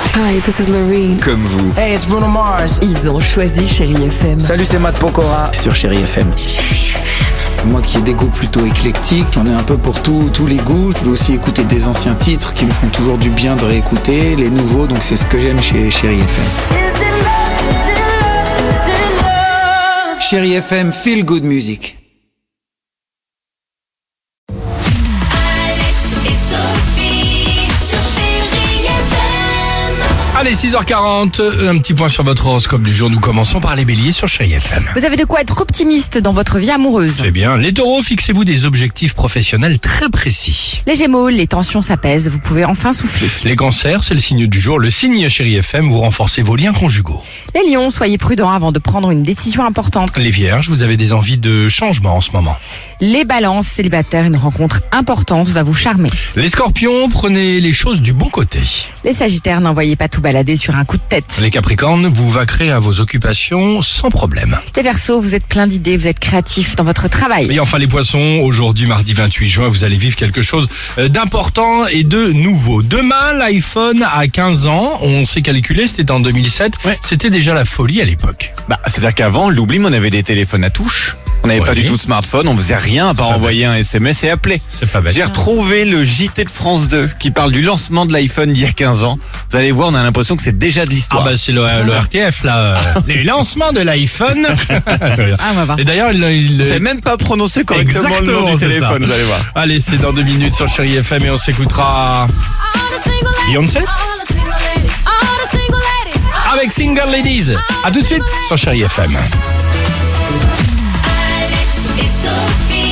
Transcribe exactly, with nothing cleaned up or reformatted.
Hi, this is Loreen. Comme vous. Hey, it's Bruno Mars. Ils ont choisi Chérie F M. Salut, c'est Matt Pokora sur Chérie F M. Moi qui ai des goûts plutôt éclectiques, j'en ai un peu pour tout, tous les goûts. Je peux aussi écouter des anciens titres qui me font toujours du bien de réécouter, les nouveaux, donc c'est ce que j'aime chez Chérie F M. Chérie F M, feel good music. Allez, six heures quarante, un petit point sur votre horoscope du jour. Nous commençons par les béliers sur Chérie F M. Vous avez de quoi être optimiste dans votre vie amoureuse. C'est bien. Les taureaux, fixez-vous des objectifs professionnels très précis. Les gémeaux, les tensions s'apaisent, vous pouvez enfin souffler. Les cancers, c'est le signe du jour. Le signe Chérie F M, vous renforcez vos liens conjugaux. Les lions, soyez prudents avant de prendre une décision importante. Les vierges, vous avez des envies de changement en ce moment. Les balances, célibataires, une rencontre importante va vous charmer. Les scorpions, prenez les choses du bon côté. Les sagittaires, n'envoyez pas tout balader sur un coup de tête. Les capricornes, vous vaquerez à vos occupations sans problème. Les verseaux, vous êtes plein d'idées, vous êtes créatifs dans votre travail. Et enfin les poissons, aujourd'hui mardi vingt-huit juin, vous allez vivre quelque chose d'important et de nouveau. Demain, l'iPhone a quinze ans, on s'est calculé, c'était en deux mille sept, ouais. C'était déjà la folie à l'époque. Bah, c'est-à-dire qu'avant, l'oubli, on avait des téléphones à touche. On n'avait Ouais. pas du tout de smartphone, on faisait rien à part envoyer un S M S et appeler. C'est pas bête. J'ai retrouvé le J T de France deux qui parle du lancement de l'iPhone d'il y a quinze ans. Vous allez voir, on a l'impression que c'est déjà de Ah l'histoire. bah c'est le, le R T F là, les lancements de l'iPhone. Ah, on va voir. Et d'ailleurs, il, il Vous savez même pas prononcer correctement le Exactement, nom du c'est téléphone, ça. vous allez voir. Allez, c'est dans deux minutes sur Chérie F M et on s'écoutera Beyoncé avec Single Ladies. À tout de suite sur Chérie F M. Alex et Sophie.